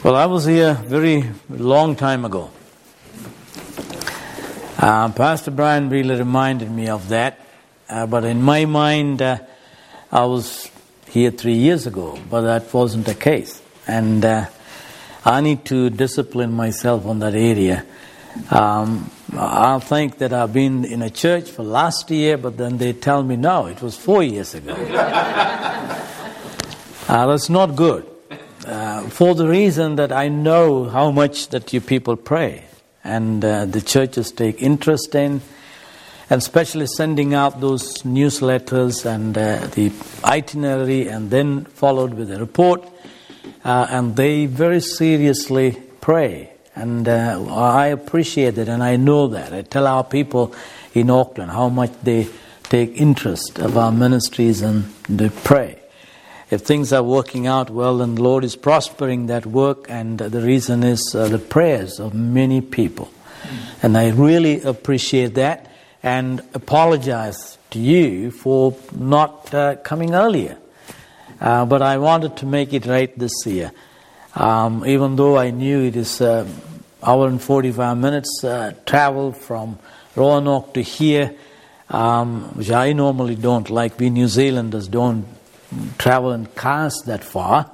Well, I was here very long time ago. Pastor Brian really reminded me of that. But in my mind, I was here 3 years ago, but that wasn't the case. And I need to discipline myself on that area. I'll think that I've been in a church for last year, but then they tell me, no, it was 4 years ago. That's not good. For the reason that I know how much that you people pray and the churches take interest in, and especially sending out those newsletters and the itinerary and then followed with a report, and they very seriously pray, and I appreciate it and I know that. I tell our people in Auckland how much they take interest of our ministries and they pray. If things are working out well, then the Lord is prospering that work, and the reason is the prayers of many people. And I really appreciate that and apologize to you for not coming earlier. But I wanted to make it right this year. Even though I knew it is hour and 45 minutes travel from Roanoke to here, which I normally don't like. We New Zealanders don't travel in cars that far.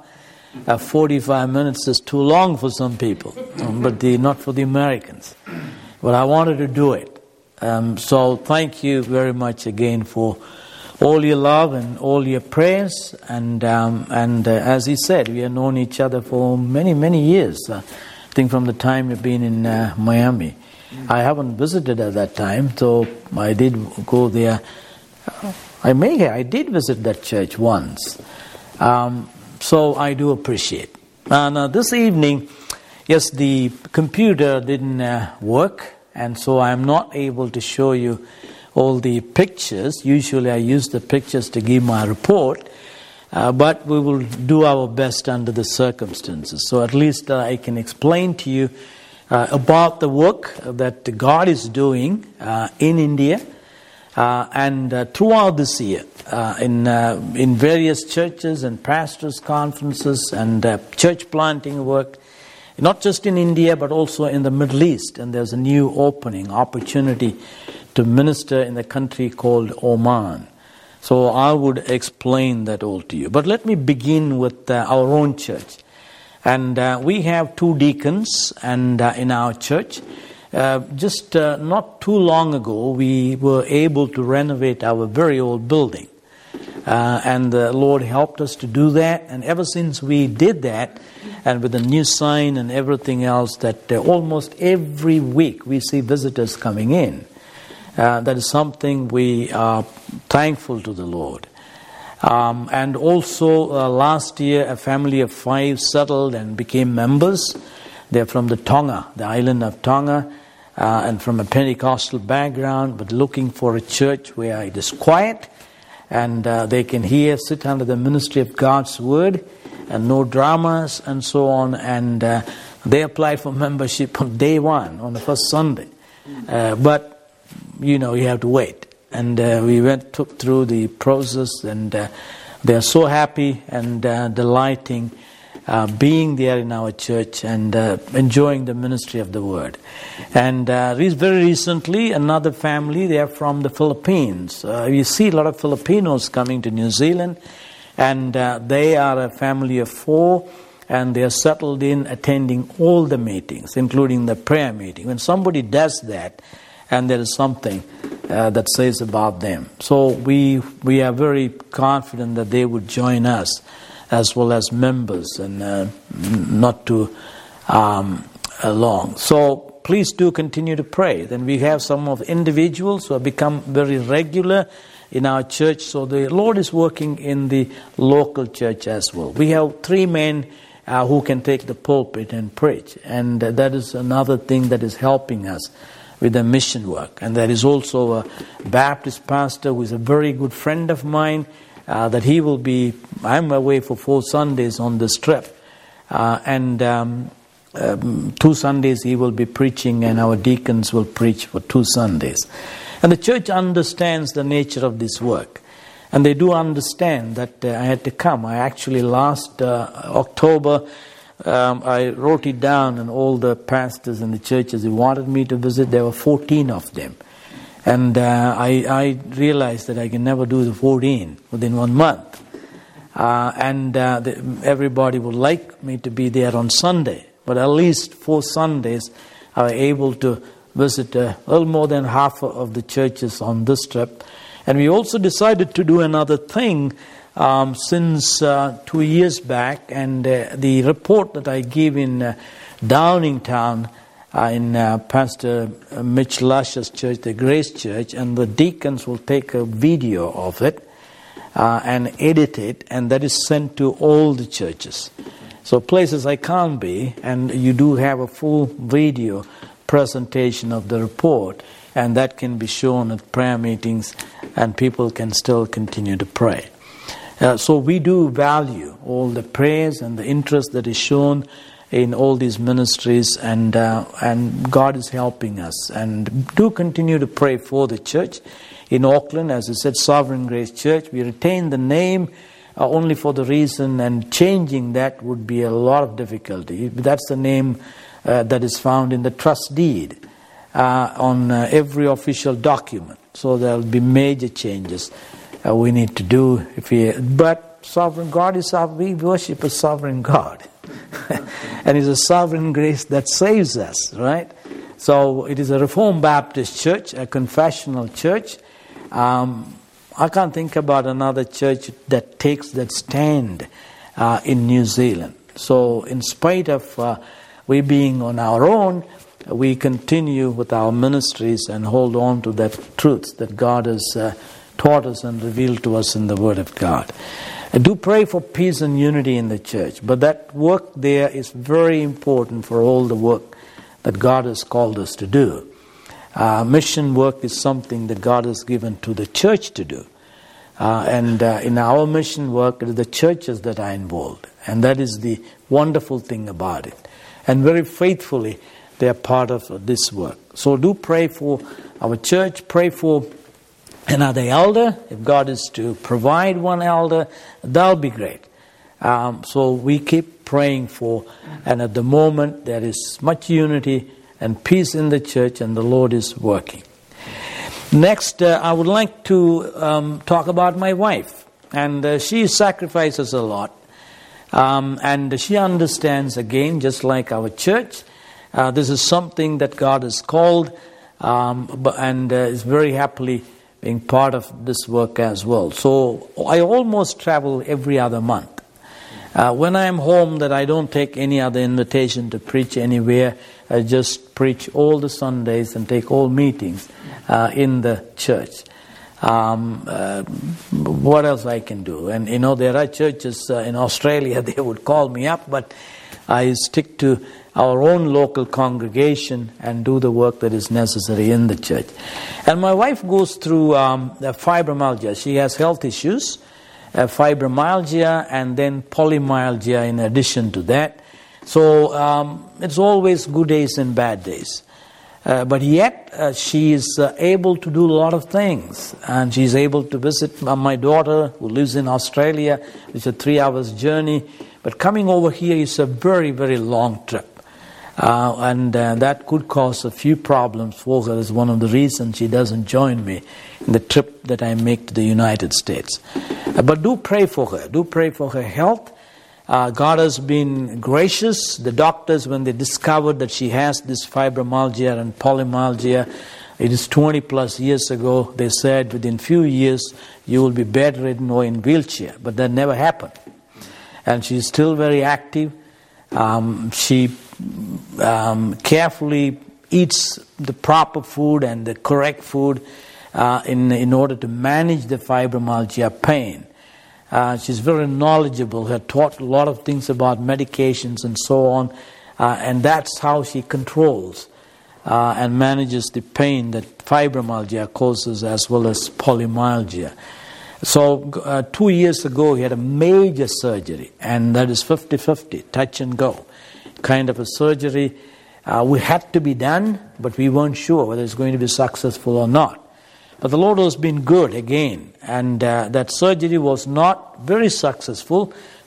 45 minutes is too long for some people, but not for the Americans. But I wanted to do it. So thank you very much again for all your love and all your prayers. And as he said, we have known each other for many, many years. I think from the time we've been in Miami. I haven't visited at that time, so I did go there. I did visit that church once. So I do appreciate. And this evening, yes, the computer didn't work, and so I'm not able to show you all the pictures. Usually I use the pictures to give my report, but we will do our best under the circumstances. So at least I can explain to you about the work that God is doing in India. And throughout this year, in various churches and pastors' conferences and church planting work, not just in India but also in the Middle East. And there's a new opportunity to minister in a country called Oman. So I would explain that all to you. But let me begin with our own church. And we have 2 deacons and in our church. Just not too long ago, we were able to renovate our very old building. And the Lord helped us to do that. And ever since we did that, and with the new sign and everything else, that almost every week we see visitors coming in. That is something we are thankful to the Lord. And also last year, a family of 5 settled and became members. They're from the Tonga, the island of Tonga, and from a Pentecostal background, but looking for a church where it is quiet and they can sit under the ministry of God's Word and no dramas and so on. And they applied for membership on day 1, on the first Sunday. But, you have to wait. And we took through the process, and they are so happy and delighting being there in our church and enjoying the ministry of the Word. And very recently, another family, they are from the Philippines. You see a lot of Filipinos coming to New Zealand, and they are a family of 4, and they are settled in attending all the meetings, including the prayer meeting. When somebody does that, and there is something that says about them. So we are very confident that they would join us as well as members, and not too long. So please do continue to pray. Then we have some of individuals who have become very regular in our church. So the Lord is working in the local church as well. We have 3 men who can take the pulpit and preach. And that is another thing that is helping us with the mission work. And there is also a Baptist pastor who is a very good friend of mine, that he will be, I'm away for 4 Sundays on this trip. And 2 Sundays he will be preaching, and our deacons will preach for 2 Sundays. And the church understands the nature of this work. And they do understand that I had to come. I actually last October, I wrote it down, and all the pastors in the churches who wanted me to visit, there were 14 of them. And I realized that I can never do the 14 within 1 month. Everybody would like me to be there on Sunday. But at least 4 Sundays, I was able to visit a little more than half of the churches on this trip. And we also decided to do another thing since 2 years back. And the report that I give in Downingtown, in Pastor Mitch Lush's church, the Grace Church, and the deacons will take a video of it and edit it, and that is sent to all the churches. So places I can't be, and you do have a full video presentation of the report, and that can be shown at prayer meetings, and people can still continue to pray. So we do value all the prayers and the interest that is shown in all these ministries, and God is helping us. And do continue to pray for the church in Auckland. As I said, Sovereign Grace Church. We retain the name only for the reason, and changing that would be a lot of difficulty. That's the name that is found in the trust deed on every official document. So there will be major changes we need to do. But Sovereign God is we worship a sovereign God. And it's a sovereign grace that saves us, right? So it is a Reformed Baptist church, a confessional church. I can't think about another church that takes that stand in New Zealand. So in spite of we being on our own, we continue with our ministries and hold on to that truth that God has taught us and revealed to us in the Word of God. I do pray for peace and unity in the church, but that work there is very important for all the work that God has called us to do. Mission work is something that God has given to the church to do. And in our mission work, it is the churches that are involved. And that is the wonderful thing about it. And very faithfully, they are part of this work. So do pray for our church. Pray for another elder. If God is to provide one elder, that'll be great. So we keep praying for, and at the moment there is much unity and peace in the church, and the Lord is working. Next, I would like to talk about my wife. And she sacrifices a lot. And she understands, again, just like our church, this is something that God has called, and is very happily being part of this work as well. So I almost travel every other month. When I am home, that I don't take any other invitation to preach anywhere. I just preach all the Sundays and take all meetings in the church. What else I can do? And there are churches in Australia, they would call me up, but I stick to our own local congregation and do the work that is necessary in the church. And my wife goes through fibromyalgia. She has health issues, fibromyalgia, and then polymyalgia in addition to that. So it's always good days and bad days. But yet she is able to do a lot of things. And she's able to visit my daughter who lives in Australia. It's a 3 hours journey. But coming over here is a very, very long trip. And that could cause a few problems for her. That's one of the reasons she doesn't join me in the trip that I make to the United States. But do pray for her. Do pray for her health. God has been gracious. The doctors, when they discovered that she has this fibromyalgia and polymyalgia, it is 20 plus years ago, they said within few years you will be bedridden or in wheelchair. But that never happened. And she's still very active. She carefully eats the proper food and the correct food in order to manage the fibromyalgia pain. She's very knowledgeable. Her taught a lot of things about medications and so on. And that's how she controls and manages the pain that fibromyalgia causes as well as polymyalgia. So 2 years ago, he had a major surgery, and that is 50-50, touch and go kind of a surgery. We had to be done, but we weren't sure whether it's going to be successful or not. But the Lord has been good again, and that surgery was not very successful.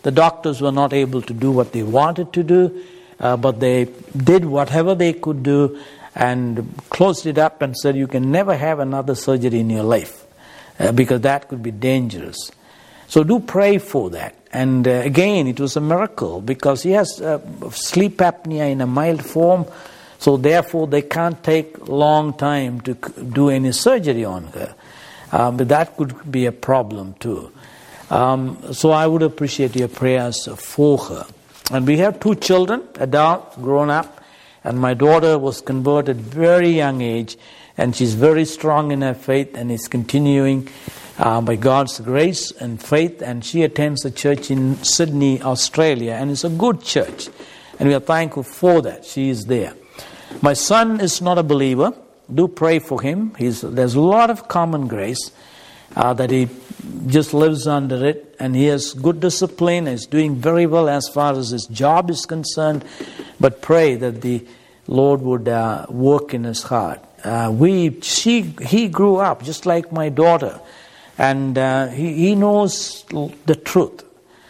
The doctors were not able to do what they wanted to do, but they did whatever they could do and closed it up and said, you can never have another surgery in your life because that could be dangerous. So do pray for that. And again, it was a miracle because he has sleep apnea in a mild form. So therefore, they can't take long time to do any surgery on her. But that could be a problem too. So I would appreciate your prayers for her. And we have 2 children, adult, grown up. And my daughter was converted very young age. And she's very strong in her faith and is continuing by God's grace and faith. And she attends a church in Sydney, Australia. And it's a good church. And we are thankful for that. She is there. My son is not a believer. Do pray for him. There's a lot of common grace that he just lives under it. And he has good discipline. He's doing very well as far as his job is concerned. But pray that the Lord would work in his heart. He grew up just like my daughter. And he knows the truth.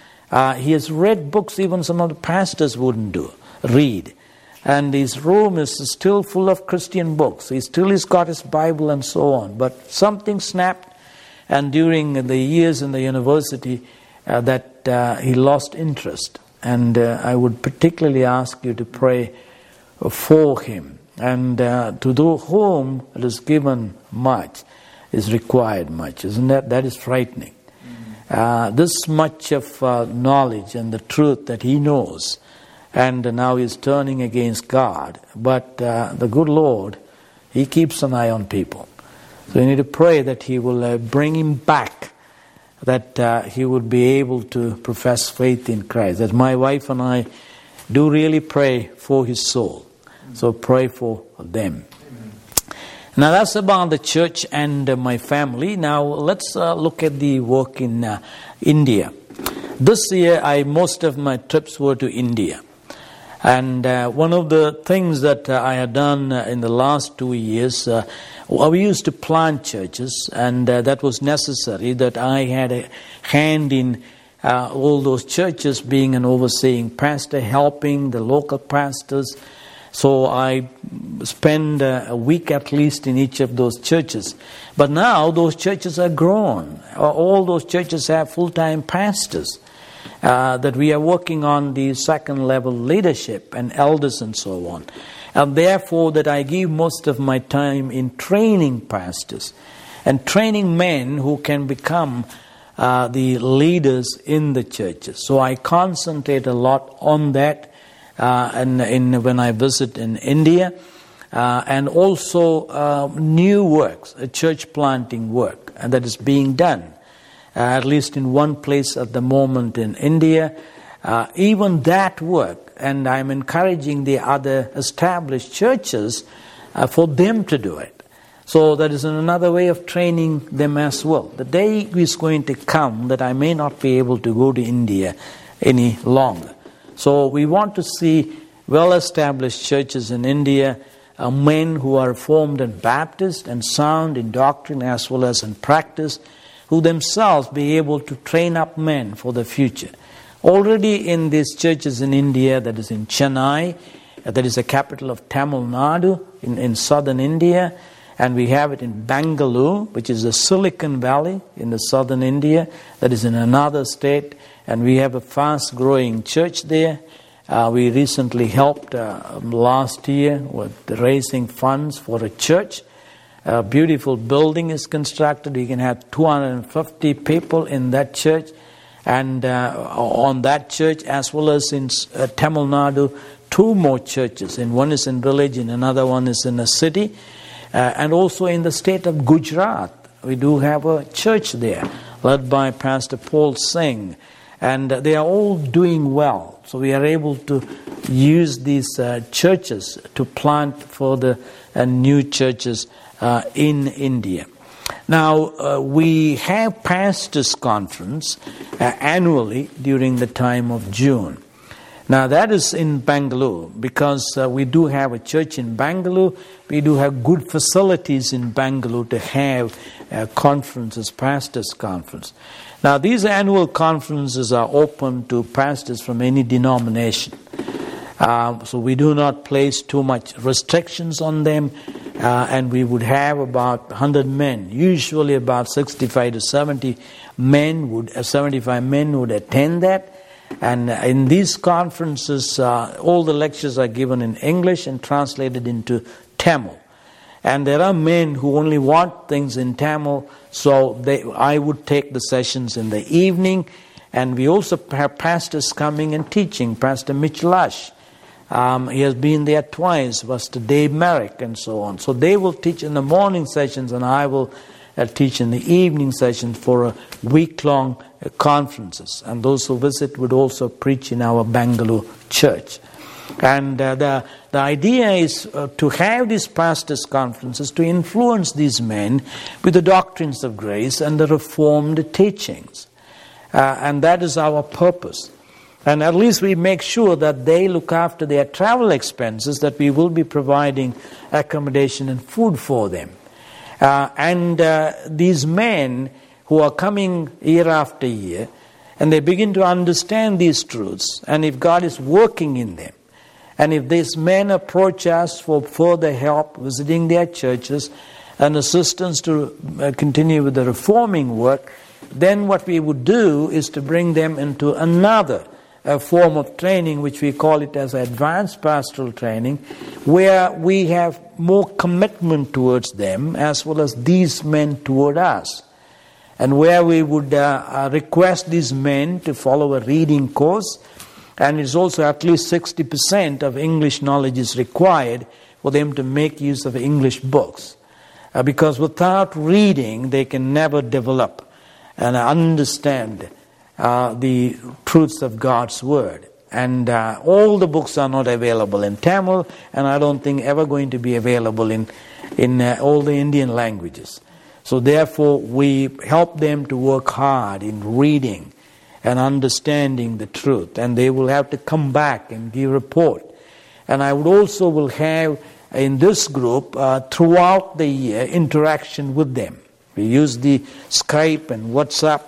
He has read books even some of the pastors wouldn't read. And his room is still full of Christian books. He's got his Bible and so on. But something snapped. And during the years in the university, that he lost interest. And I would particularly ask you to pray for him. And to whom it is given much is required much. Isn't that? That is frightening. This much of knowledge and the truth that he knows. And now he's turning against God. But the good Lord, he keeps an eye on people. So we need to pray that he will bring him back, that he would be able to profess faith in Christ. That my wife and I do really pray for his soul. So pray for them. Now that's about the church and my family. Now let's look at the work in India. This year, most of my trips were to India. And one of the things that I had done in the last 2 years, we used to plant churches, and that was necessary, that I had a hand in all those churches, being an overseeing pastor, helping the local pastors. So I spend a week at least in each of those churches. But now those churches are grown. All those churches have full-time pastors. That we are working on the second level leadership and elders and so on. And therefore that I give most of my time in training pastors and training men who can become the leaders in the churches. So I concentrate a lot on that when I visit in India. And also new works, church planting work, and that is being done. At least in one place at the moment in India. Even that work, and I'm encouraging the other established churches for them to do it. So that is another way of training them as well. The day is going to come that I may not be able to go to India any longer. So we want to see well-established churches in India, men who are Reformed and Baptist and sound in doctrine as well as in practice, who themselves be able to train up men for the future. Already in these churches in India, that is in Chennai, that is the capital of Tamil Nadu in southern India, and we have it in Bangalore, which is the Silicon Valley in the southern India, that is in another state, and we have a fast-growing church there. We recently helped last year with raising funds for a church. A beautiful building is constructed. We can have 250 people in that church. And on that church, as well as in Tamil Nadu, 2 more churches. And one is in village and another one is in a city. And also in the state of Gujarat, we do have a church there, led by Pastor Paul Singh. And they are all doing well. So we are able to use these churches to plant further new churches in India. Now, we have pastors' conference annually during the time of June. Now that is in Bangalore, because we do have a church in Bangalore. We do have good facilities in Bangalore to have conferences, pastors' conference. Now these annual conferences are open to pastors from any denomination. So we do not place too much restrictions on them, and we would have about 100 men. Usually about 65 to 75 men would attend that. And in these conferences, all the lectures are given in English and translated into Tamil. And there are men who only want things in Tamil, so I would take the sessions in the evening. And we also have pastors coming and teaching. Pastor Mitch Lush, he has been there twice. Pastor Dave Merrick, and so on. So they will teach in the morning sessions, and I will teach in the evening sessions for a week-long conferences. And those who visit would also preach in our Bangalore church. And the idea is to have these pastors' conferences to influence these men with the doctrines of grace and the Reformed teachings. And that is our purpose. And at least we make sure that they look after their travel expenses, that we will be providing accommodation and food for them. And these men who are coming year after year, and they begin to understand these truths, and if God is working in them, and if these men approach us for further help, visiting their churches, and assistance to continue with the reforming work, then what we would do is to bring them into another form of training, which we call it as advanced pastoral training, where we have more commitment towards them as well as these men toward us. And where we would request these men to follow a reading course, and it's also at least 60% of English knowledge is required for them to make use of English books. Because without reading, they can never develop and understand the truths of God's Word. And all the books are not available in Tamil, and I don't think ever going to be available in all the Indian languages. So therefore, we help them to work hard in reading and understanding the truth. And they will have to come back and give report. And I would also will have in this group throughout the year interaction with them. We use the Skype and WhatsApp.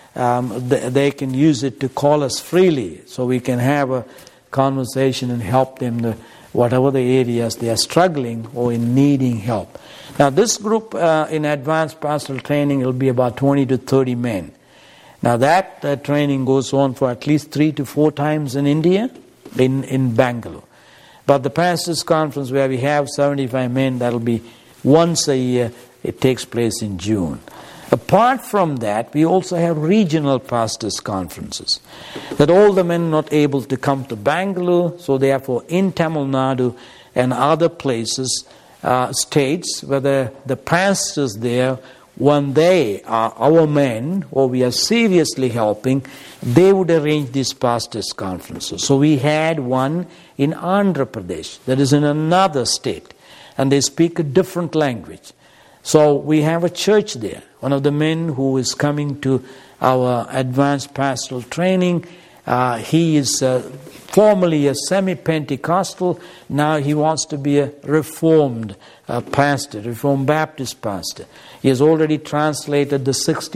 They can use it to call us freely, so we can have a conversation and help them whatever the areas they are struggling or in needing help. Now this group in advanced pastoral training will be about 20 to 30 men. Now that training goes on for at least 3 to 4 times in India, in Bangalore. But the pastors' conference where we have 75 men, that will be once a year. It takes place in June. Apart from that, we also have regional pastors' conferences. That all the men are not able to come to Bangalore, so therefore in Tamil Nadu and other places, states, where the pastors there, when they are our men, or we are seriously helping, they would arrange these pastors' conferences. So we had one in Andhra Pradesh, that is in another state, and they speak a different language. So we have a church there. One of the men who is coming to our advanced pastoral training, he is formerly a semi-Pentecostal. Now he wants to be a Reformed pastor, Reformed Baptist pastor. He has already translated the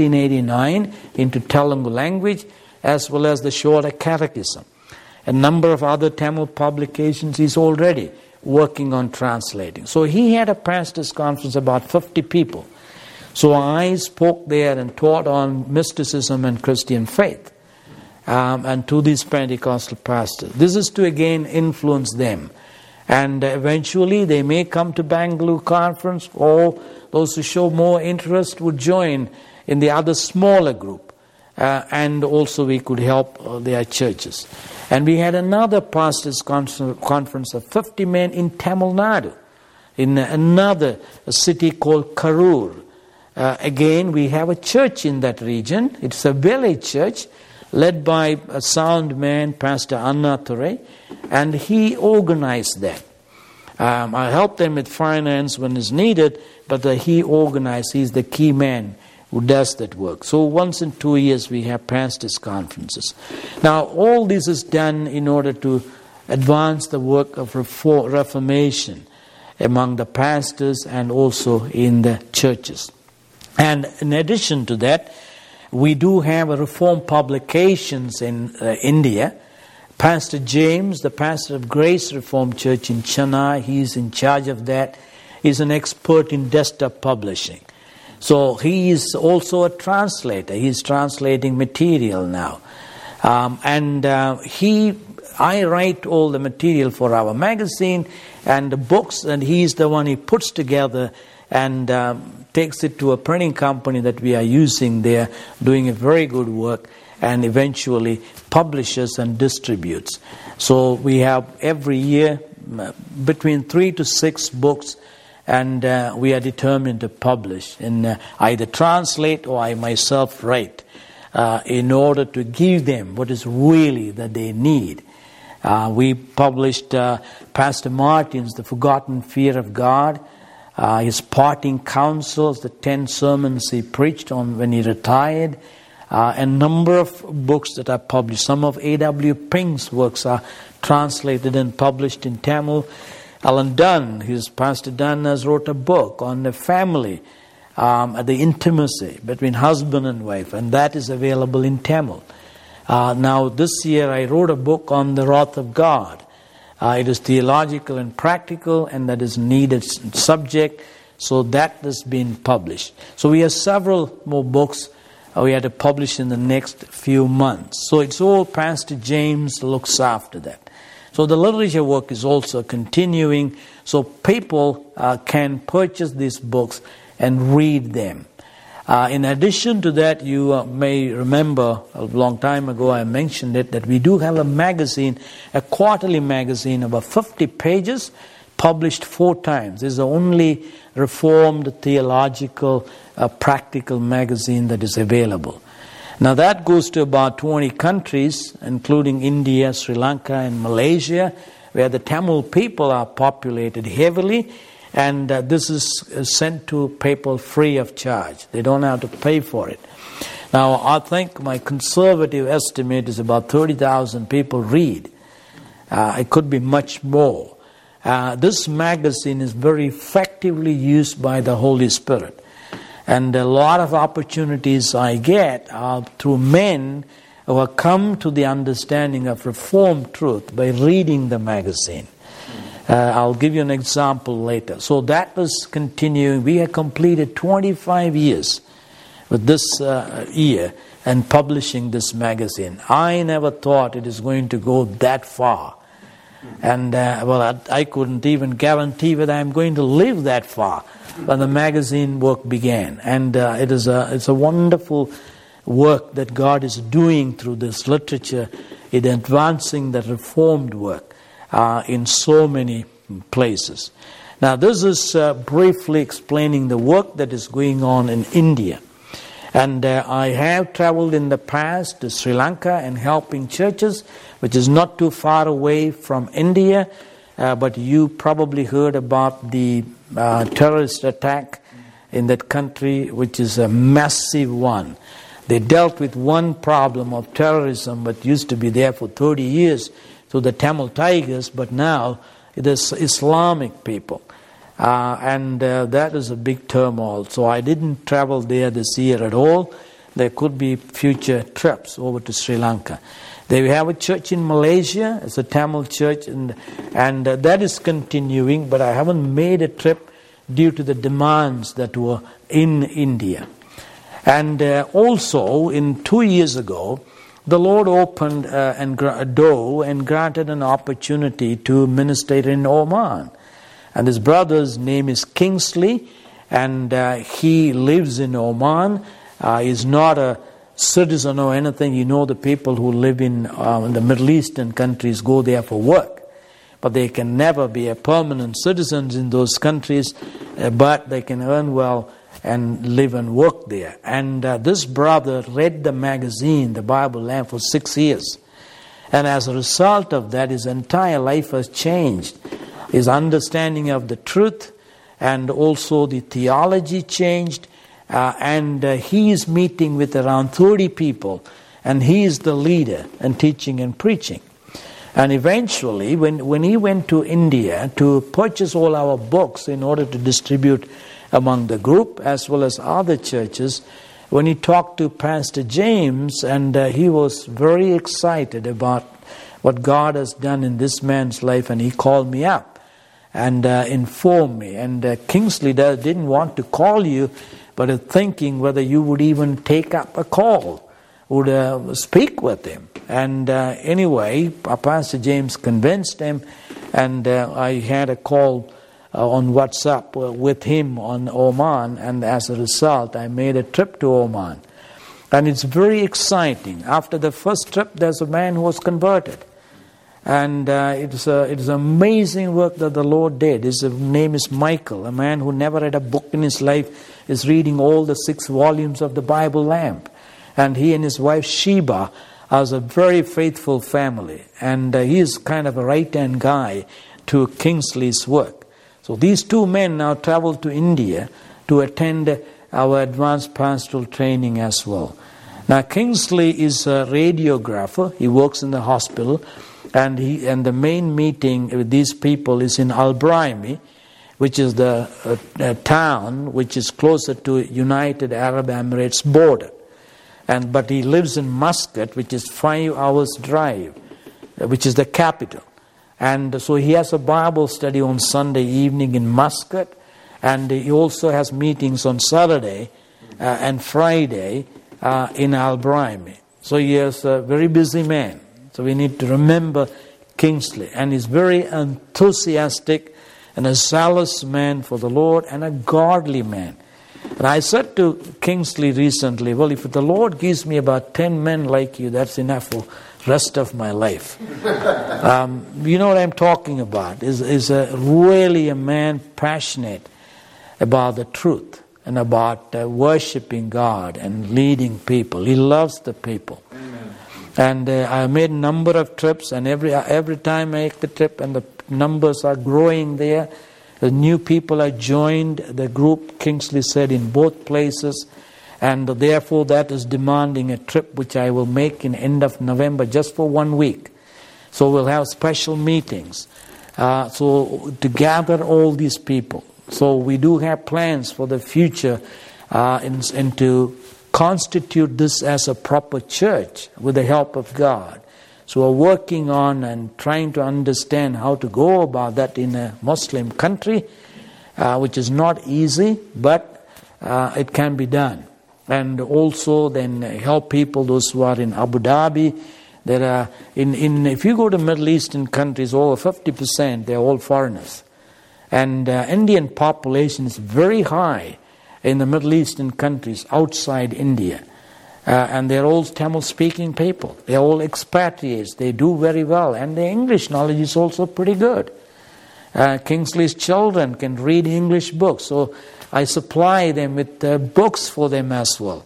1689 into Telugu language, as well as the Shorter Catechism. A number of other Tamil publications he's already working on translating. So he had a pastors' conference, about 50 people. So I spoke there and taught on mysticism and Christian faith, and to these Pentecostal pastors. This is to again influence them. And eventually they may come to Bangalore conference, or those who show more interest would join in the other smaller group. And also we could help their churches. And we had another pastors' conference of 50 men in Tamil Nadu, in another city called Karur. Again, we have a church in that region. It's a village church led by a sound man, Pastor Annathare, and he organized that. I helped them with finance when it's needed, but he organized. He's the key man who does that work. So once in 2 years we have pastors' conferences. Now all this is done in order to advance the work of reformation among the pastors and also in the churches. And in addition to that, we do have a Reformed publications in India. Pastor James, the pastor of Grace Reformed Church in Chennai, he is in charge of that. He's an expert in desktop publishing. So he is also a translator. He's translating material now. I write all the material for our magazine and the books, and he's the one he puts together and takes it to a printing company that we are using there, doing a very good work, and eventually publishes and distributes. So we have every year between 3 to 6 books, and we are determined to publish and either translate or I myself write in order to give them what is really that they need. We published Pastor Martin's The Forgotten Fear of God, his parting counsels, the 10 sermons he preached on when he retired, a number of books that are published. Some of A.W. Pink's works are translated and published in Tamil. Alan Dunn, Pastor Dunn, has wrote a book on the family, the intimacy between husband and wife, and that is available in Tamil. Now this year I wrote a book on the wrath of God. It is theological and practical, and that is needed subject, so that has been published. So we have several more books we have to publish in the next few months. So it's all Pastor James looks after that. So the literature work is also continuing, so people can purchase these books and read them. In addition to that, you may remember a long time ago I mentioned it, that we do have a magazine, a quarterly magazine, about 50 pages, published 4 times. This is the only Reformed theological practical magazine that is available. Now that goes to about 20 countries, including India, Sri Lanka and Malaysia, where the Tamil people are populated heavily. And this is sent to people free of charge. They don't have to pay for it. Now, I think my conservative estimate is about 30,000 people read. It could be much more. This magazine is very effectively used by the Holy Spirit. And a lot of opportunities I get are through men who have come to the understanding of Reformed truth by reading the magazine. I'll give you an example later. So that was continuing. We had completed 25 years with this year and publishing this magazine. I never thought it is going to go that far. And I couldn't even guarantee whether I'm going to live that far when the magazine work began. And it's a wonderful work that God is doing through this literature in advancing the Reformed work in so many places. Now this is briefly explaining the work that is going on in India. And I have traveled in the past to Sri Lanka and helping churches, which is not too far away from India. But you probably heard about the terrorist attack in that country, which is a massive one. They dealt with one problem of terrorism, but used to be there for 30 years through the Tamil Tigers, but now it is Islamic people. And that is a big turmoil. So I didn't travel there this year at all. There could be future trips over to Sri Lanka. They have a church in Malaysia. It's a Tamil church, and that is continuing, but I haven't made a trip due to the demands that were in India. And also, 2 years ago, the Lord opened a door and granted an opportunity to minister in Oman. And his brother's name is Kingsley, and he lives in Oman. He's not a citizen or anything. You know, the people who live in the Middle Eastern countries go there for work. But they can never be a permanent citizens in those countries, but they can earn well and live and work there. And this brother read the magazine, the Bible Lamp, for 6 years. And as a result of that, his entire life has changed. His understanding of the truth and also the theology changed. and he is meeting with around 30 people, and he is the leader and teaching and preaching. And eventually, when he went to India to purchase all our books in order to distribute among the group as well as other churches, when he talked to Pastor James, and he was very excited about what God has done in this man's life, and he called me up and informed me. And Kingsley didn't want to call you, but thinking whether you would even take up a call, would speak with him. And anyway, Pastor James convinced him, and I had a call on WhatsApp with him on Oman, and as a result, I made a trip to Oman. And it's very exciting. After the first trip, there's a man who was converted. And it's amazing work that the Lord did. His name is Michael, a man who never read a book in his life, is reading all the 6 volumes of the Bible Lamp. And he and his wife Sheba are a very faithful family. And he is kind of a right-hand guy to Kingsley's work. So these 2 men now travel to India to attend our advanced pastoral training as well. Now Kingsley is a radiographer. He works in the hospital, and the main meeting with these people is in Al-Brahimi, which is the town which is closer to United Arab Emirates border. But he lives in Muscat, which is 5 hours drive, which is the capital. And so he has a Bible study on Sunday evening in Muscat, and he also has meetings on Saturday and Friday in Al-Brahimi. So he is a very busy man. So we need to remember Kingsley. And he's very enthusiastic and a zealous man for the Lord and a godly man. And I said to Kingsley recently, well, if the Lord gives me about 10 men like you, that's enough for rest of my life. You know what I'm talking about. Is really a man passionate about the truth and about worshiping God and leading people. He loves the people. Amen. And I made a number of trips, and every time I make the trip, and the numbers are growing there. The new people are joined the group, Kingsley said, in both places. And therefore that is demanding a trip which I will make in end of November just for 1 week. So we'll have special meetings so to gather all these people. So we do have plans for the future and to constitute this as a proper church with the help of God. So we're working on and trying to understand how to go about that in a Muslim country, which is not easy, but it can be done. And also then help people, those who are in Abu Dhabi. There are if you go to Middle Eastern countries, over 50%, they're all foreigners. And Indian population is very high in the Middle Eastern countries outside India. And they're all Tamil-speaking people. They're all expatriates. They do very well. And their English knowledge is also pretty good. Kingsley's children can read English books. So I supply them with books for them as well.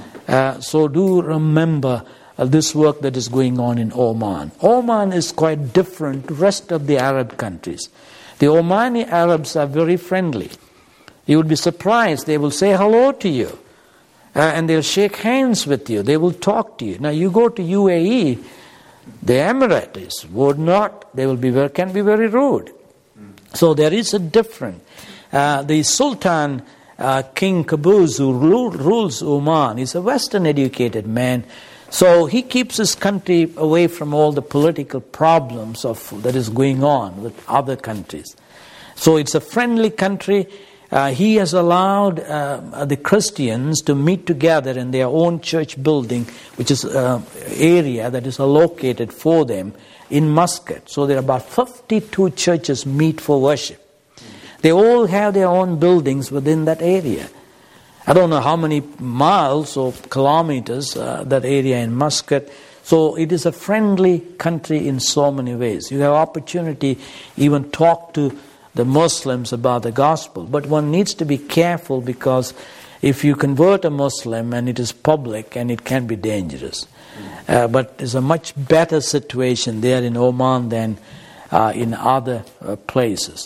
So do remember this work that is going on in Oman. Oman is quite different to the rest of the Arab countries. The Omani Arabs are very friendly. You would be surprised. They will say hello to you. And they'll shake hands with you. They will talk to you. Now you go to UAE, the Emiratis would not. They will can be very rude. So there is a difference. The Sultan King Qaboos, who rules Oman, is a Western educated man. So he keeps his country away from all the political problems that is going on with other countries. So it's a friendly country. He has allowed the Christians to meet together in their own church building, which is an area that is allocated for them in Muscat. So there are about 52 churches meet for worship. They all have their own buildings within that area. I don't know how many miles or kilometers that area in Muscat. So it is a friendly country in so many ways. You have opportunity even talk to the Muslims about the gospel. But one needs to be careful, because if you convert a Muslim and it is public, and it can be dangerous. But there's a much better situation there in Oman than in other places.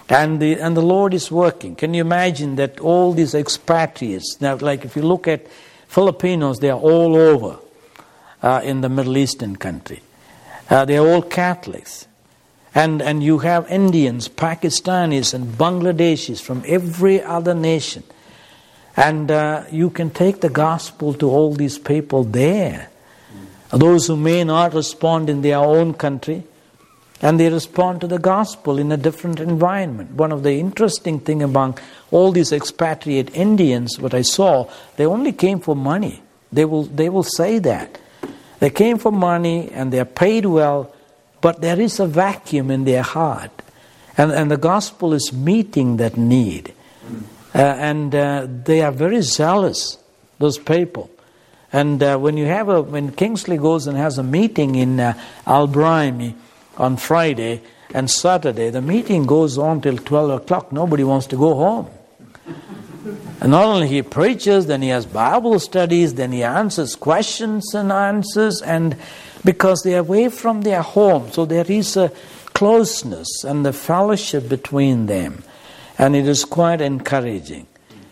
And the Lord is working. Can you imagine that all these expatriates, now like if you look at Filipinos, they are all over in the Middle Eastern country. They are all Catholics. And you have Indians, Pakistanis and Bangladeshis from every other nation. And you can take the gospel to all these people there. Those who may not respond in their own country, and they respond to the gospel in a different environment. One of the interesting thing among all these expatriate Indians, what I saw, they only came for money. They will say that. They came for money and they are paid well, but there is a vacuum in their heart. And the gospel is meeting that need. And they are very zealous, those people. And when Kingsley goes and has a meeting in Al-Brahimi on Friday and Saturday, the meeting goes on till 12 o'clock. Nobody wants to go home. And not only he preaches, then he has Bible studies, then he answers questions and answers, and because they are away from their home, so there is a closeness and the fellowship between them, and it is quite encouraging.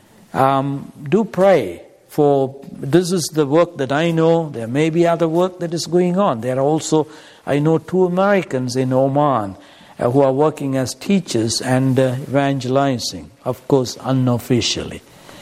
Do pray for, this is the work that I know. There may be other work that is going on. There are also, I know 2 Americans in Oman who are working as teachers and evangelizing, of course unofficially.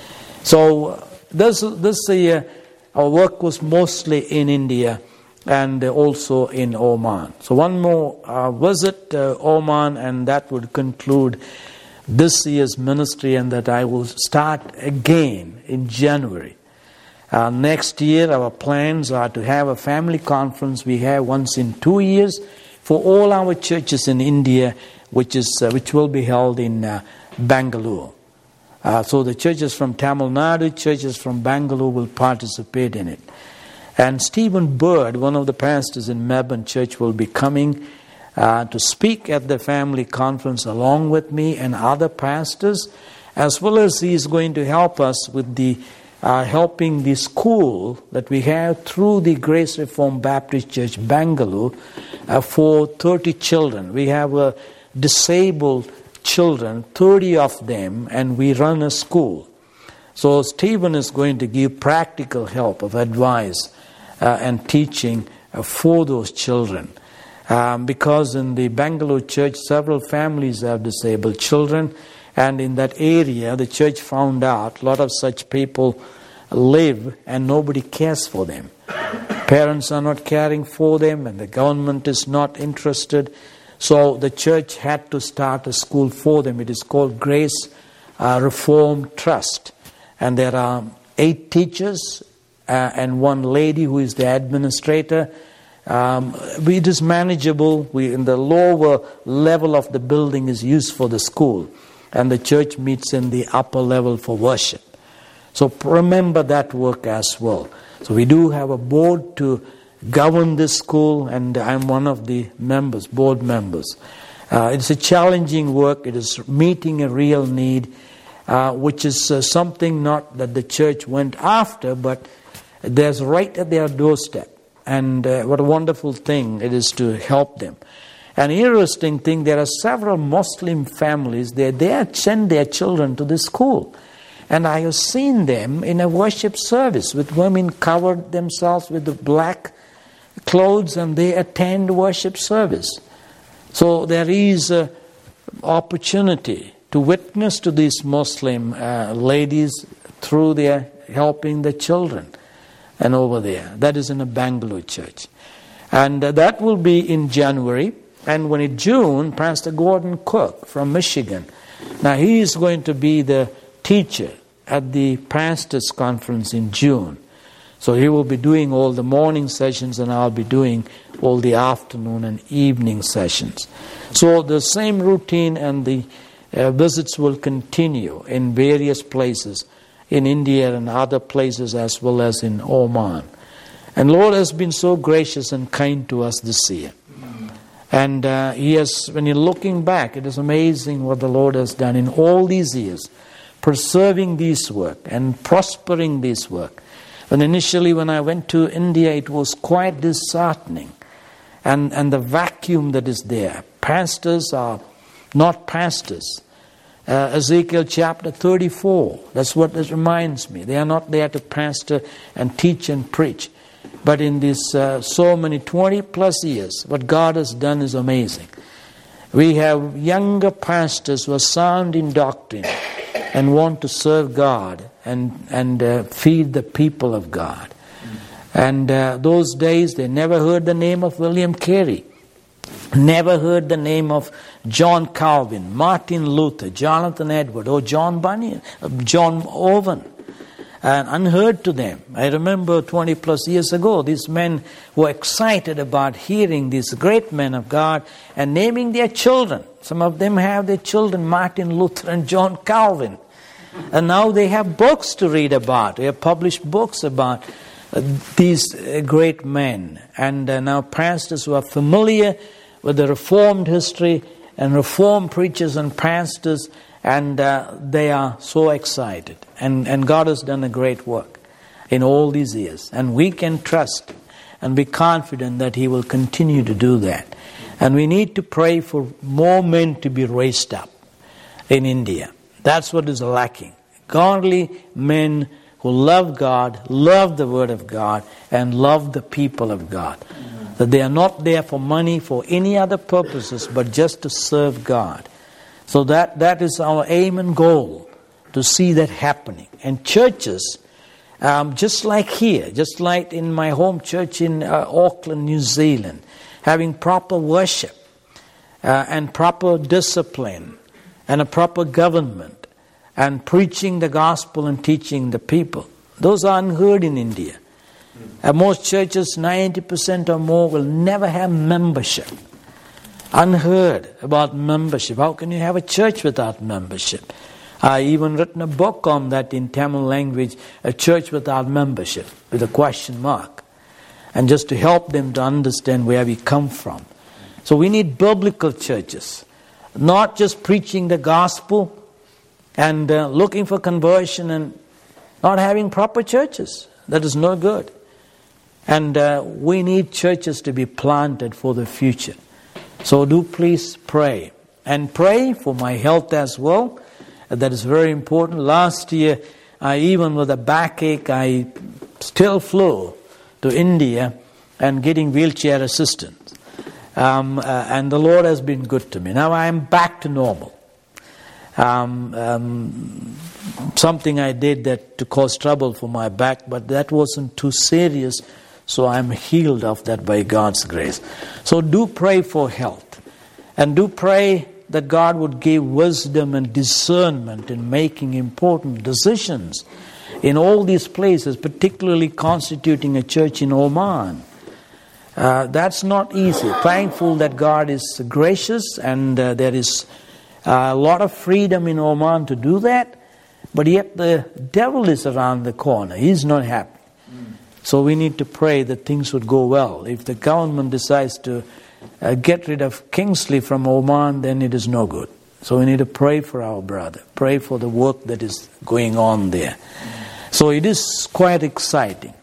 So this year our work was mostly in India and also in Oman. So one more visit Oman, and that would conclude this year's ministry, and that I will start again in January. Next year our plans are to have a family conference we have once in 2 years for all our churches in India, which will be held in Bangalore. So the churches from Tamil Nadu, churches from Bangalore will participate in it. And Stephen Bird, one of the pastors in Melbourne Church, will be coming to speak at the family conference along with me and other pastors, as well as he is going to help us with the helping the school that we have through the Grace Reformed Baptist Church Bangalore for 30 children. We have disabled children, 30 of them, and we run a school. So Stephen is going to give practical help of advice and teaching for those children. Because in the Bangalore church, several families have disabled children, and in that area, the church found out a lot of such people live and nobody cares for them. Parents are not caring for them, and the government is not interested. So the church had to start a school for them. It is called Grace Reformed Trust. And there are 8 teachers and 1 lady who is the administrator. It is manageable. In the lower level of the building is used for the school, and the church meets in the upper level for worship. So remember that work as well. So we do have a board to govern this school, and I'm one of the members, board members. It's a challenging work. It is meeting a real need, which is something not that the church went after, but there's right at their doorstep. And what a wonderful thing it is to help them. An interesting thing, there are several Muslim families, they send their children to this school. And I have seen them in a worship service with women covered themselves with the black clothes, and they attend worship service. So there is an opportunity to witness to these Muslim ladies through their helping the children. And over there, that is in a Bangalore church. And that will be in January. And when in June, Pastor Gordon Cook from Michigan. Now he is going to be the teacher at the pastors conference in June. So he will be doing all the morning sessions, and I'll be doing all the afternoon and evening sessions. So the same routine and the visits will continue in various places in India and other places, as well as in Oman. And Lord has been so gracious and kind to us this year. And He has, when you're looking back, it is amazing what the Lord has done in all these years, preserving this work and prospering this work. And initially when I went to India, it was quite disheartening. And the vacuum that is there. Pastors are not pastors. Ezekiel chapter 34. That's what this reminds me. They are not there to pastor and teach and preach. But in this so many 20 plus years, what God has done is amazing. We have younger pastors who are sound in doctrine and want to serve God and feed the people of God. And those days they never heard the name of William Carey. Never heard the name of John Calvin, Martin Luther, Jonathan Edwards, or John Bunyan, John Owen. And unheard to them. I remember 20 plus years ago, these men were excited about hearing these great men of God and naming their children. Some of them have their children, Martin Luther and John Calvin. And now they have books to read about. They have published books about these great men. And now pastors who are familiar with the Reformed history and Reformed preachers and pastors, and they are so excited. And God has done a great work in all these years. And we can trust and be confident that He will continue to do that. And we need to pray for more men to be raised up in India. That's what is lacking. Godly men who love God, love the Word of God, and love the people of God. That they are not there for money, for any other purposes, but just to serve God. So that is our aim and goal, to see that happening. And churches, just like here, just like in my home church in Auckland, New Zealand, having proper worship and proper discipline and a proper government and preaching the gospel and teaching the people. Those are unheard in India. Most churches, 90% or more, will never have membership. Unheard about membership. How can you have a church without membership? I even written a book on that in Tamil language, A Church Without Membership, with a question mark. And just to help them to understand where we come from. So we need biblical churches. Not just preaching the gospel and looking for conversion and not having proper churches. That is no good. And we need churches to be planted for the future. So do please pray. And pray for my health as well. That is very important. Last year, even with a backache, I still flew to India and getting wheelchair assistance. And the Lord has been good to me. Now I am back to normal. Something I did that to cause trouble for my back, but that wasn't too serious. So I'm healed of that by God's grace. So do pray for health. And do pray that God would give wisdom and discernment in making important decisions in all these places, particularly constituting a church in Oman. That's not easy. Thankful that God is gracious and there is a lot of freedom in Oman to do that. But yet the devil is around the corner. He's not happy. So we need to pray that things would go well. If the government decides to get rid of Kingsley from Oman, then it is no good. So we need to pray for our brother. Pray for the work that is going on there. So it is quite exciting.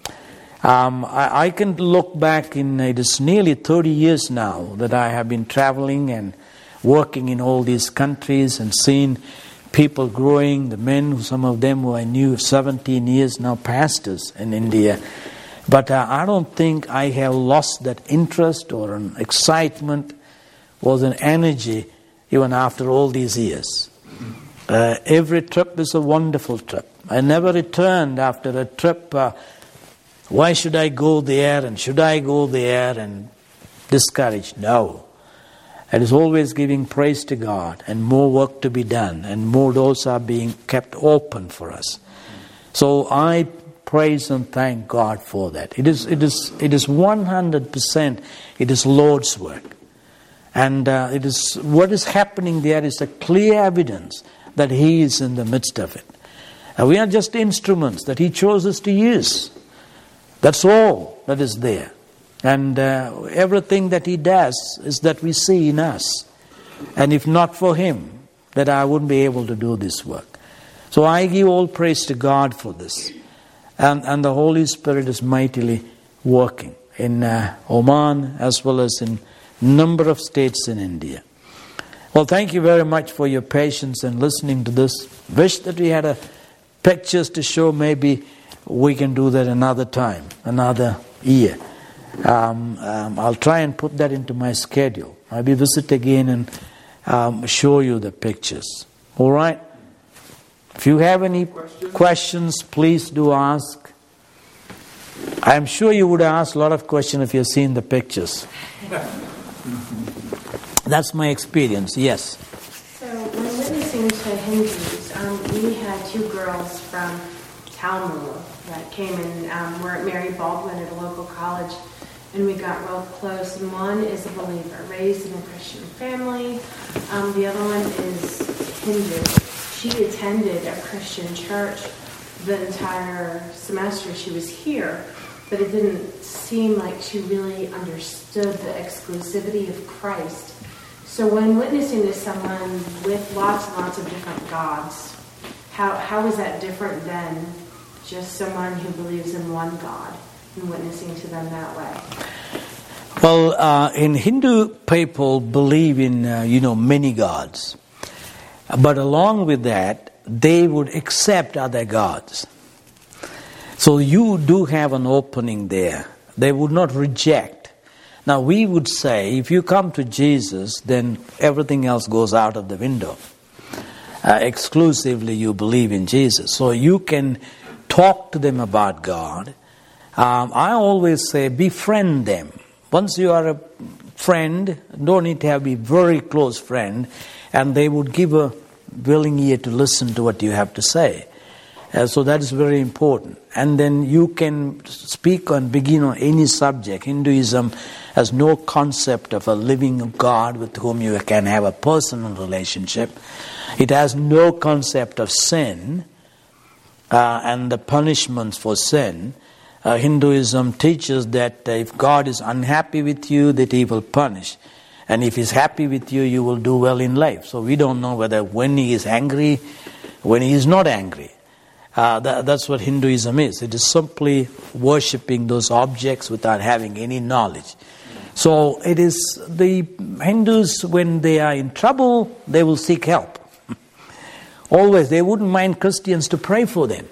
I can look back it is nearly 30 years now that I have been traveling and working in all these countries and seeing people growing, the men, some of them who I knew 17 years now, pastors in India. But I don't think I have lost that interest or an excitement or an energy even after all these years. Every trip is a wonderful trip. I never returned after a trip, why should I go there and should I go there and discouraged. No. It is always giving praise to God and more work to be done and more doors are being kept open for us. So I praise and thank God for that. It is 100%, it is Lord's work. And it is what is happening there is a clear evidence that He is in the midst of it. We are just instruments that He chose us to use. That's all that is there. And everything that He does is that we see in us. And if not for Him, that I wouldn't be able to do this work. So I give all praise to God for this. And the Holy Spirit is mightily working in Oman as well as in a number of states in India. Well, thank you very much for your patience in listening to this. Wish that we had pictures to show. Maybe we can do that another time, another year. I'll try and put that into my schedule. I'll be visit again and show you the pictures. All right? If you have any questions, please do ask. I'm sure you would ask a lot of questions if you've seen the pictures. That's my experience, yes. So when witnessing to Hindus, we had two girls from Talmud that came and were at Mary Baldwin at a local college, and we got real close. And one is a believer, raised in a Christian family. The other one is Hindu. She attended a Christian church the entire semester she was here, but it didn't seem like she really understood the exclusivity of Christ. So when witnessing to someone with lots and lots of different gods, how is that different than just someone who believes in one God and witnessing to them that way? Well, in Hindu, people believe in, many gods. But along with that, they would accept other gods. So you do have an opening there. They would not reject. Now we would say, if you come to Jesus, then everything else goes out of the window. Exclusively you believe in Jesus. So you can talk to them about God. I always say, befriend them. Once you are a friend, don't need to be very close friend, and they would give a willing ear to listen to what you have to say. So that is very important. And then you can speak and begin on any subject. Hinduism has no concept of a living God with whom you can have a personal relationship. It has no concept of sin and the punishments for sin. Hinduism teaches that if God is unhappy with you, that He will punish. And if He's happy with you, you will do well in life. So we don't know whether when He is angry, when He is not angry. That's what Hinduism is. It is simply worshipping those objects without having any knowledge. So it is the Hindus, when they are in trouble, they will seek help. Always, they wouldn't mind Christians to pray for them.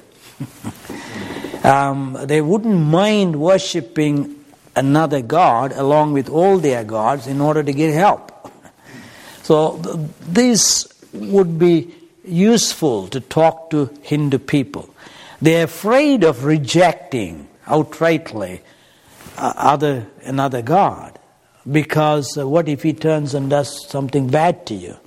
They wouldn't mind worshipping another god along with all their gods in order to get help. So this would be useful to talk to Hindu people. They're afraid of rejecting outrightly another god, because what if he turns and does something bad to you?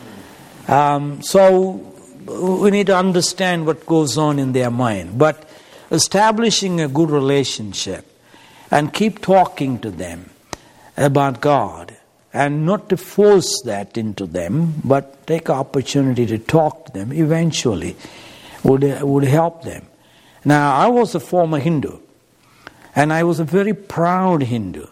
So we need to understand what goes on in their mind. But establishing a good relationship and keep talking to them about God, and not to force that into them, but take opportunity to talk to them, eventually would help them. Now, I was a former Hindu, and I was a very proud Hindu.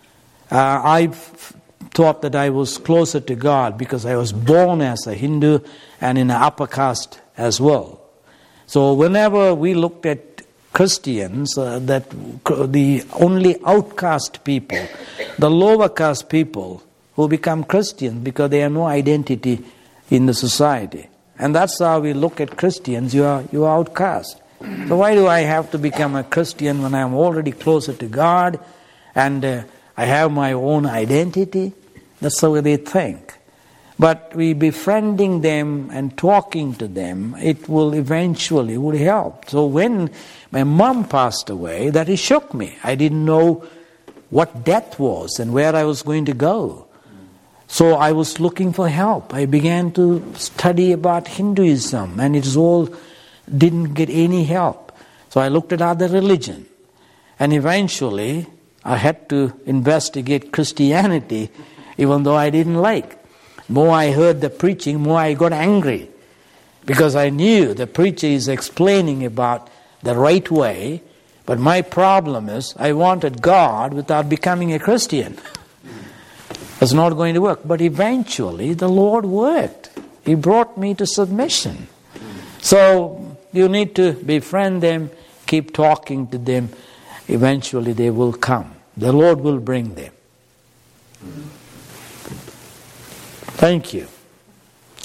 I thought that I was closer to God because I was born as a Hindu and in an upper caste as well. So whenever we looked at Christians, that the only outcast people, the lower caste people who become Christians because they have no identity in the society. And that's how we look at Christians. You are outcast. So why do I have to become a Christian when I'm already closer to God and I have my own identity? That's the way they think. But we befriending them and talking to them, it will eventually would help. So when my mom passed away, that it shook me. I didn't know what death was and where I was going to go. So I was looking for help. I began to study about Hinduism, and didn't get any help. So I looked at other religion. And eventually I had to investigate Christianity, even though I didn't like. More I heard the preaching, more I got angry. Because I knew the preacher is explaining about the right way, but my problem is I wanted God without becoming a Christian. It's not going to work. But eventually the Lord worked. He brought me to submission. So you need to befriend them, keep talking to them. Eventually they will come. The Lord will bring them. Thank you.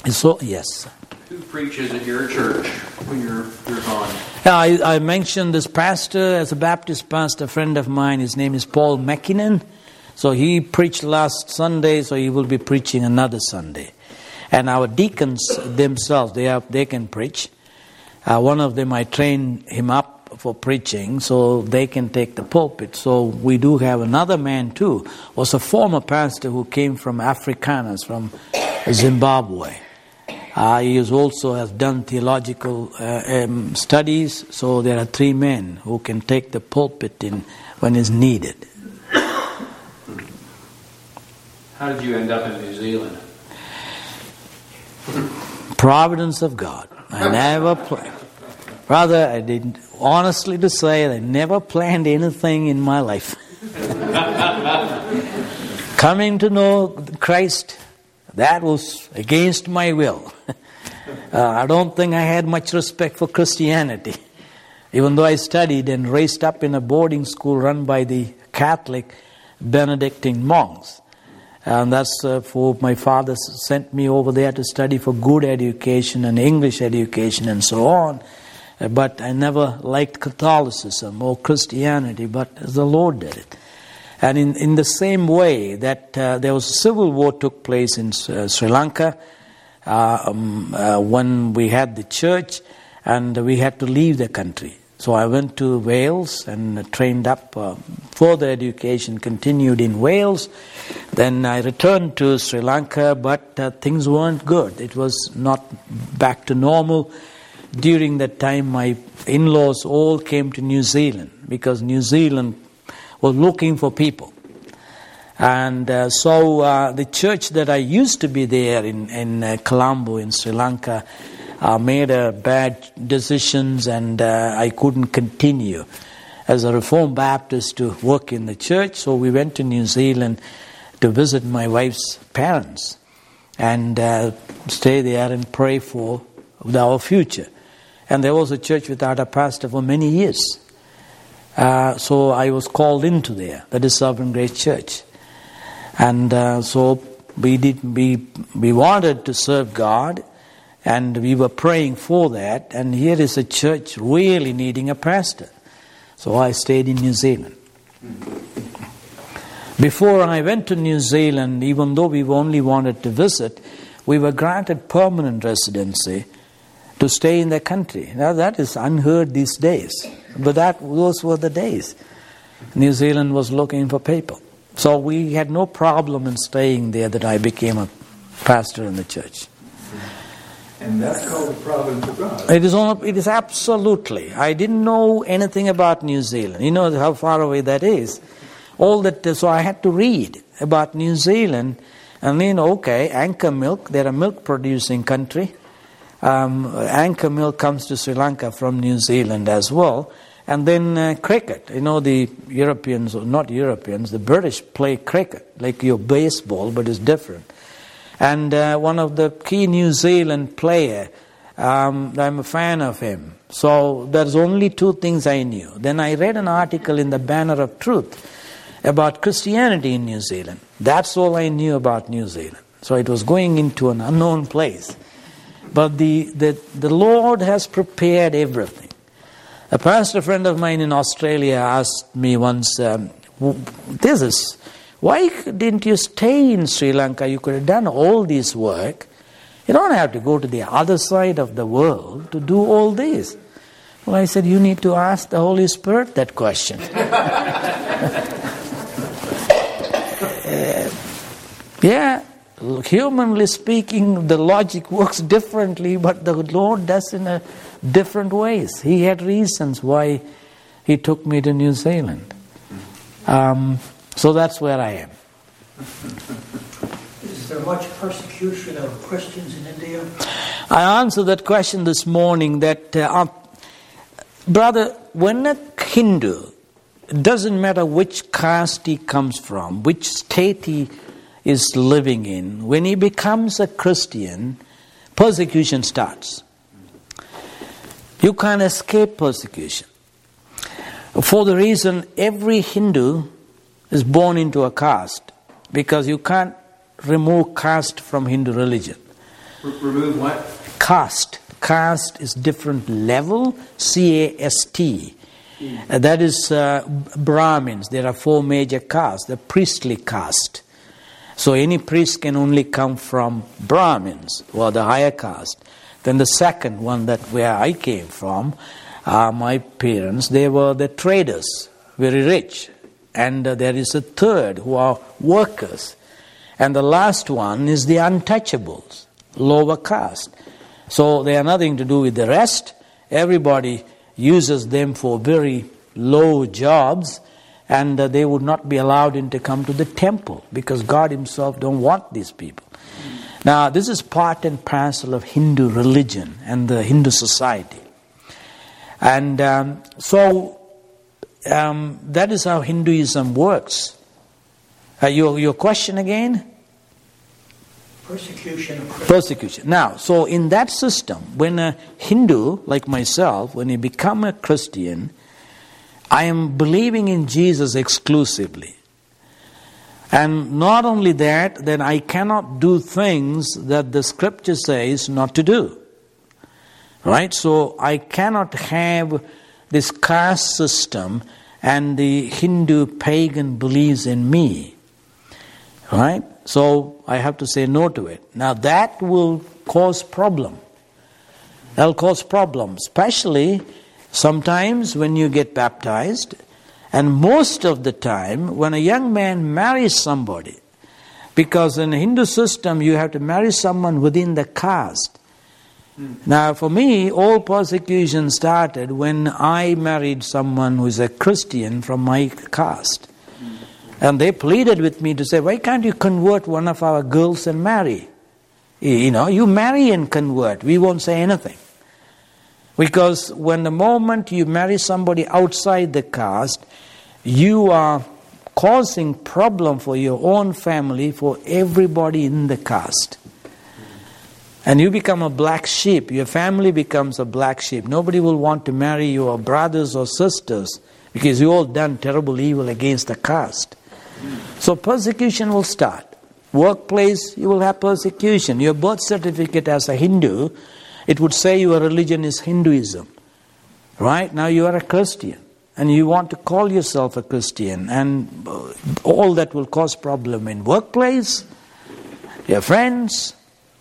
So, yes. Who preaches at your church when you're gone? I mentioned this pastor as a Baptist pastor, a friend of mine. His name is Paul McKinnon. So he preached last Sunday, so he will be preaching another Sunday. And our deacons themselves, they can preach. One of them, I trained him up for preaching, so they can take the pulpit. So we do have another man too, was a former pastor who came from Afrikaners, from Zimbabwe. He also has done theological studies, so there are 3 men who can take the pulpit in when it's needed. How did you end up in New Zealand? Providence of God. I never planned. Brother, I didn't, honestly to say, I never planned anything in my life. Coming to know Christ, that was against my will. I don't think I had much respect for Christianity. Even though I studied and raised up in a boarding school run by the Catholic Benedictine monks. And that's for my father sent me over there to study for good education and English education and so on. But I never liked Catholicism or Christianity, but the Lord did it. And in the same way that there was a civil war took place in Sri Lanka when we had the church and we had to leave the country. So I went to Wales and trained up further education, continued in Wales. Then I returned to Sri Lanka, but things weren't good. It was not back to normal. During that time, my in-laws all came to New Zealand because New Zealand was looking for people. And so the church that I used to be there in Colombo in Sri Lanka made bad decisions, and I couldn't continue as a Reformed Baptist to work in the church. So we went to New Zealand to visit my wife's parents and stay there and pray for our future. And there was a church without a pastor for many years. So I was called into there. That is Sovereign Grace Church. And so we wanted to serve God, and we were praying for that. And here is a church really needing a pastor. So I stayed in New Zealand. Before I went to New Zealand, even though we only wanted to visit, we were granted permanent residency to stay in the country. Now that is unheard these days. But those were the days. New Zealand was looking for people. So we had no problem in staying there that I became a pastor in the church. And that's called the providence of God. It is absolutely. I didn't know anything about New Zealand. You know how far away that is. So I had to read about New Zealand. And Anchor Milk, they're a milk producing country. Anchor Milk comes to Sri Lanka from New Zealand as well. And then cricket. The Europeans, or not Europeans, the British play cricket, like your baseball, but it's different. And one of the key New Zealand player, I'm a fan of him. So there's only 2 things I knew. Then I read an article in the Banner of Truth about Christianity in New Zealand. That's all I knew about New Zealand. So it was going into an unknown place. But the Lord has prepared everything. A pastor friend of mine in Australia asked me once, why didn't you stay in Sri Lanka? You could have done all this work. You don't have to go to the other side of the world to do all this. Well, I said, you need to ask the Holy Spirit that question. Humanly speaking, the logic works differently, but the Lord does in different ways. He had reasons why He took me to New Zealand. So that's where I am. Is there much persecution of Christians in India? I answered that question this morning that, brother, when a Hindu, it doesn't matter which caste he comes from, which state he is living in, when he becomes a Christian, persecution starts. You can't escape persecution. For the reason every Hindu is born into a caste, because you can't remove caste from Hindu religion. Remove what? Caste. Caste is different level, C-A-S-T. That is Brahmins. There are 4 major castes, the priestly caste. So any priest can only come from Brahmins, or the higher caste. Then the second one, that where I came from, my parents, they were the traders, very rich. And there is a third who are workers. And the last one is the untouchables, lower caste. So they have nothing to do with the rest. Everybody uses them for very low jobs, and they would not be allowed to come to the temple because God Himself don't want these people. Now, this is part and parcel of Hindu religion and the Hindu society. And so that is how Hinduism works. Your question again? Persecution of Christians. Persecution. Now, so in that system, when a Hindu, like myself, when you become a Christian, I am believing in Jesus exclusively. And not only that, then I cannot do things that the scripture says not to do. Right? So I cannot have this caste system and the Hindu pagan beliefs in me. Right? So I have to say no to it. Now that will cause problem. That will cause problems, especially sometimes when you get baptized, and most of the time when a young man marries somebody, because in the Hindu system you have to marry someone within the caste. Now for me, all persecution started when I married someone who is a Christian from my caste. And they pleaded with me to say, why can't you convert one of our girls and marry? You know, you marry and convert. We won't say anything. Because when the moment you marry somebody outside the caste, you are causing problem for your own family, for everybody in the caste. And you become a black sheep. Your family becomes a black sheep. Nobody will want to marry your brothers or sisters because you all done terrible evil against the caste. So persecution will start. Workplace, you will have persecution. Your birth certificate as a Hindu, it would say your religion is Hinduism. Right? Now you are a Christian and you want to call yourself a Christian, and all that will cause problem in workplace, your friends.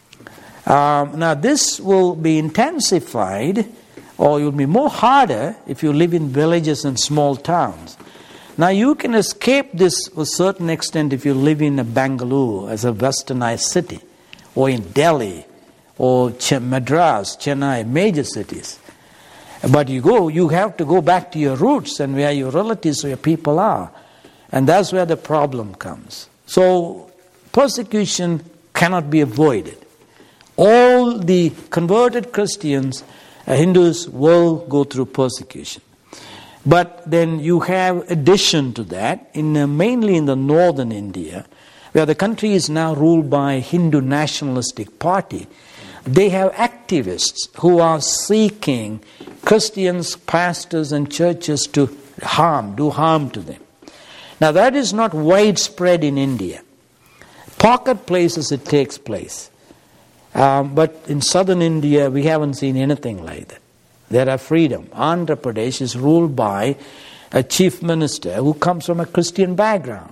Now this will be intensified, or it will be more harder if you live in villages and small towns. Now you can escape this to a certain extent if you live in a Bangalore as a westernized city, or in Delhi, or Madras, Chennai, major cities. But you have to go back to your roots and where your relatives or your people are. And that's where the problem comes. So persecution cannot be avoided. All the converted Christians, Hindus, will go through persecution. But then you have addition to that, mainly in the northern India, where the country is now ruled by a Hindu nationalistic party. They have activists who are seeking Christians, pastors and churches to do harm to them. Now that is not widespread in India. Pocket places it takes place. But in southern India we haven't seen anything like that. There are freedom. Andhra Pradesh is ruled by a chief minister who comes from a Christian background.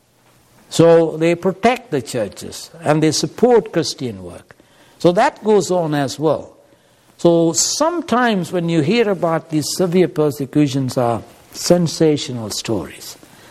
So they protect the churches and they support Christian work. So that goes on as well. So sometimes when you hear about these severe persecutions are sensational stories.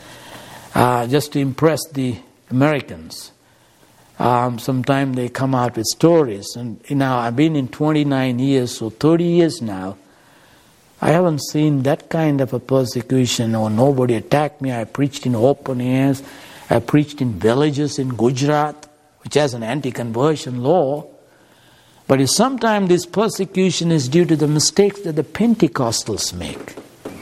Just to impress the Americans. Sometimes they come out with stories. And I've been in 29 years, so 30 years now. I haven't seen that kind of a persecution or nobody attacked me. I preached in open airs. I preached in villages in Gujarat, which has an anti-conversion law. But sometimes this persecution is due to the mistakes that the Pentecostals make.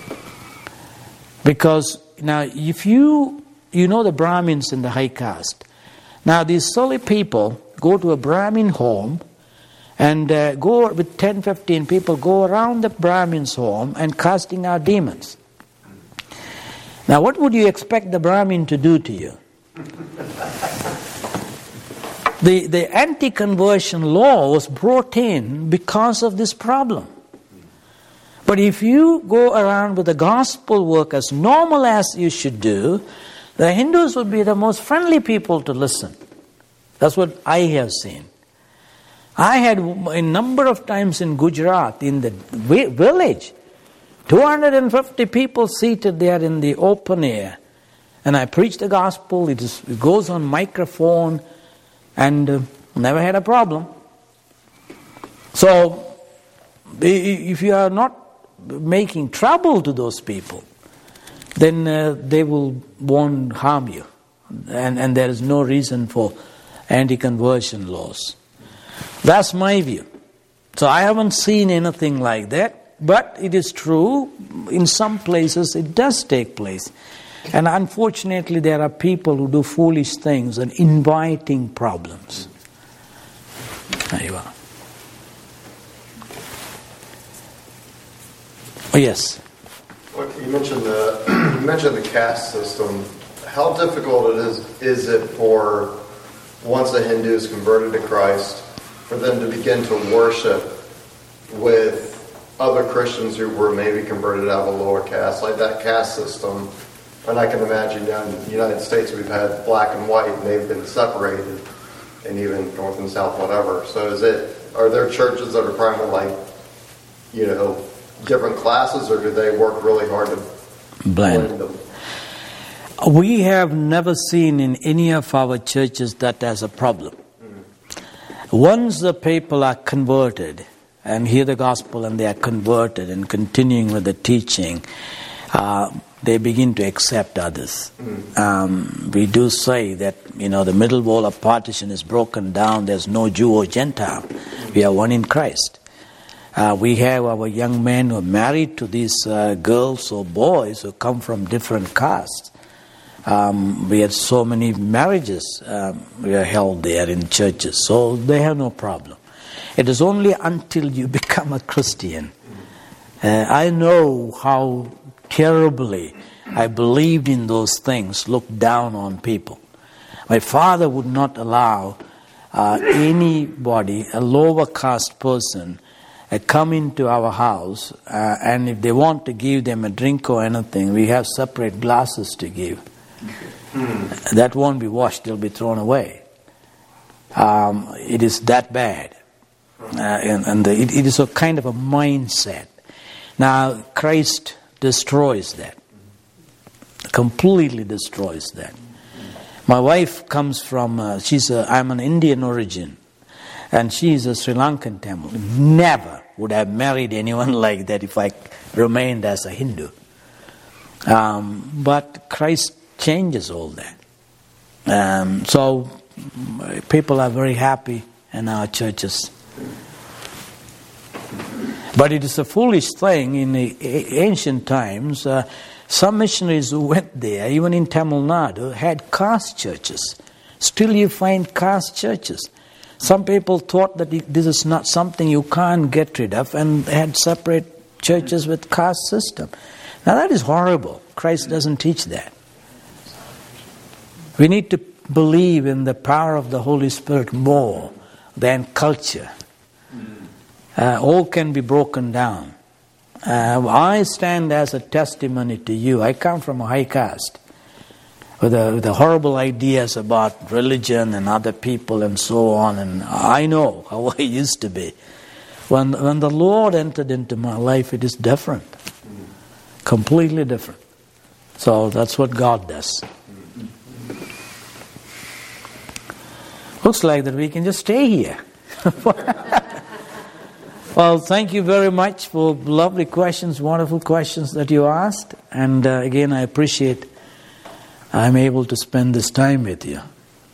Because now if you know the Brahmins in the high caste. Now these silly people go to a Brahmin home and go with 10, 15 people, go around the Brahmin's home and casting out demons. Now what would you expect the Brahmin to do to you? The anti-conversion law was brought in because of this problem. But if you go around with the gospel work as normal as you should do, the Hindus would be the most friendly people to listen. That's what I have seen. I had a number of times in Gujarat, in the village, 250 people seated there in the open air. And I preach the gospel, it goes on microphone, and never had a problem. So, if you are not making trouble to those people, then they won't harm you. And there is no reason for anti-conversion laws. That's my view. So I haven't seen anything like that, but it is true, in some places it does take place. And unfortunately there are people who do foolish things and inviting problems. There you are. Oh, yes. Well, you mentioned the caste system. How difficult is it for, once a Hindu is converted to Christ, for them to begin to worship with other Christians who were maybe converted out of a lower caste, like that caste system? And I can imagine down in the United States we've had black and white, and they've been separated, and even north and south, whatever. So are there churches that are primarily like, different classes, or do they work really hard to blend them? We have never seen in any of our churches that as a problem. Once the people are converted and hear the gospel and they are converted and continuing with the teaching, they begin to accept others. We do say that, the middle wall of partition is broken down. There's no Jew or Gentile. We are one in Christ. We have our young men who are married to these girls or boys who come from different castes. We had so many marriages we are held there in churches, so they have no problem. It is only until you become a Christian. I know how terribly I believed in those things, looked down on people. My father would not allow anybody, a lower caste person, come into our house, and if they want to give them a drink or anything, we have separate glasses to give. That won't be washed, they'll be thrown away. It is that bad. It is a kind of a mindset. Now, Christ destroys that. Completely destroys that. My wife comes from, I'm an Indian origin, and she is a Sri Lankan Tamil. Never would have married anyone like that if I remained as a Hindu. But Christ changes all that. So people are very happy in our churches. But it is a foolish thing in the ancient times. Some missionaries who went there, even in Tamil Nadu, had caste churches. Still you find caste churches. Some people thought that this is not something you can't get rid of, and had separate churches with caste system. Now that is horrible. Christ doesn't teach that. We need to believe in the power of the Holy Spirit more than culture. All can be broken down. I stand as a testimony to you. I come from a high caste with the horrible ideas about religion and other people and so on, and I know how I used to be. When the Lord entered into my life, it is different. Completely different. So that's what God does. Looks like that we can just stay here. Well, thank you very much for lovely questions, wonderful questions that you asked. And again, I appreciate I'm able to spend this time with you.